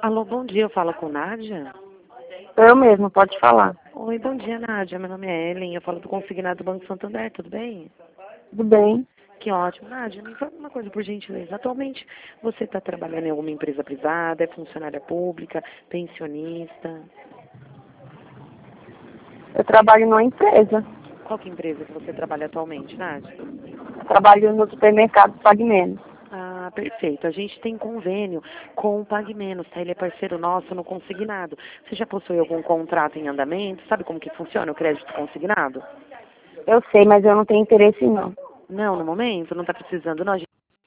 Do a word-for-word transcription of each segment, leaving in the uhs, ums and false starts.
Alô, bom dia, eu falo com Nádia? Eu mesmo, pode falar. Oi, bom dia, Nádia, meu nome é Ellen, eu falo do Consignado do Banco Santander, tudo bem? Tudo bem? Que ótimo. Nádia, me fala uma coisa, por gentileza. Atualmente, você está trabalhando em alguma empresa privada, é funcionária pública, pensionista? Eu trabalho numa empresa. Qual que é a empresa que você trabalha atualmente, Nádia? Eu trabalho no supermercado Pague Menos. Ah, perfeito. A gente tem convênio com o Pague Menos, tá? Ele é parceiro nosso no consignado. Você já possui algum contrato em andamento? Sabe como que funciona o crédito consignado? Eu sei, mas eu não tenho interesse não. Não, no momento? Não está precisando, não?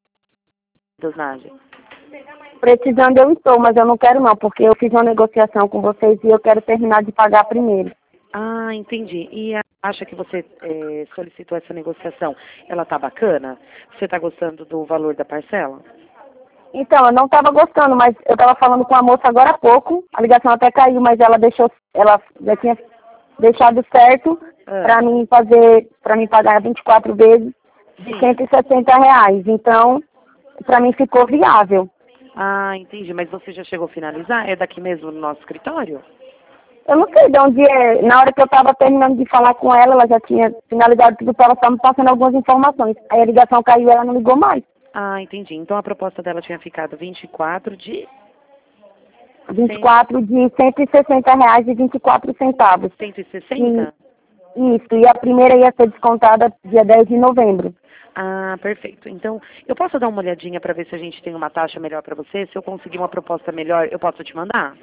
Das Nádia. Precisando eu estou, mas eu não quero não, porque eu fiz uma negociação com vocês e eu quero terminar de pagar primeiro. Ah, entendi. E a- acha que você eh, solicitou essa negociação, ela tá bacana? Você tá gostando do valor da parcela? Então, eu não estava gostando, mas eu estava falando com a moça agora há pouco, a ligação até caiu, mas ela deixou, ela já tinha deixado certo Ah, para mim fazer, para mim pagar vinte e quatro vezes de sim. cento e sessenta reais. Então, para mim ficou viável. Ah, entendi. Mas você já chegou a finalizar? É daqui mesmo no nosso escritório? Eu não sei de onde é. Na hora que eu estava terminando de falar com ela, ela já tinha finalizado tudo, estava só me passando algumas informações. Aí a ligação caiu e ela não ligou mais. Ah, entendi. Então a proposta dela tinha ficado vinte e quatro de vinte e quatro de cento e sessenta reais e vinte e quatro centavos. cento e E, sessenta? isso, e a primeira ia ser descontada dia dez de novembro. Ah, perfeito. Então, eu posso dar uma olhadinha para ver se a gente tem uma taxa melhor para você? Se eu conseguir uma proposta melhor, eu posso te mandar?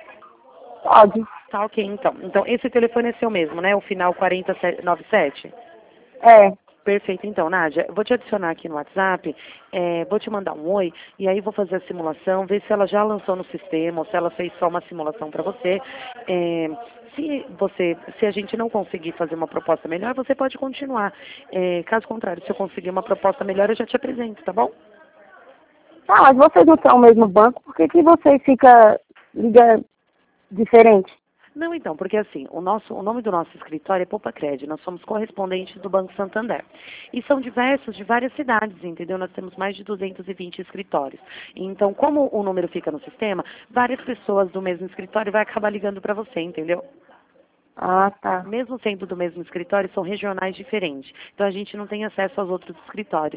Pode. Tá, ok, então. Então, esse telefone é seu mesmo, né? O final quarenta e noventa e sete? É, Perfeito, então, Nádia, eu vou te adicionar aqui no WhatsApp, é, vou te mandar um oi, e aí vou fazer a simulação, ver se ela já lançou no sistema, ou se ela fez só uma simulação para você. É, se você, se a gente não conseguir fazer uma proposta melhor, você pode continuar. É, caso contrário, se eu conseguir uma proposta melhor, eu já te apresento, tá bom? ah, mas vocês não são o mesmo banco, por que, que vocês ficam, liga diferente? Não, então, porque assim, o, nosso, o nome do nosso escritório é Poupa Cred, nós somos correspondentes do Banco Santander. E são diversos, de várias cidades, entendeu? Nós temos mais de duzentos e vinte escritórios. Então, como o número fica no sistema, várias pessoas do mesmo escritório vai acabar ligando para você, entendeu? Ah, tá. Mesmo sendo do mesmo escritório, são regionais diferentes. Então, a gente não tem acesso aos outros escritórios,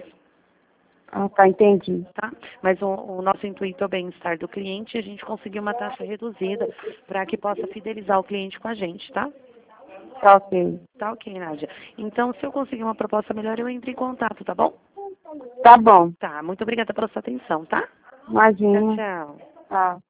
Ah, tá, entendi. tá? Mas o, o nosso intuito é o bem-estar do cliente e a gente conseguir uma taxa reduzida para que possa fidelizar o cliente com a gente, tá? Tá ok. Tá ok, Nádia. Então, se eu conseguir uma proposta melhor, eu entro em contato, tá bom? Tá bom. Tá, muito obrigada pela sua atenção, tá? Tchau, Imagina. tchau. Tá.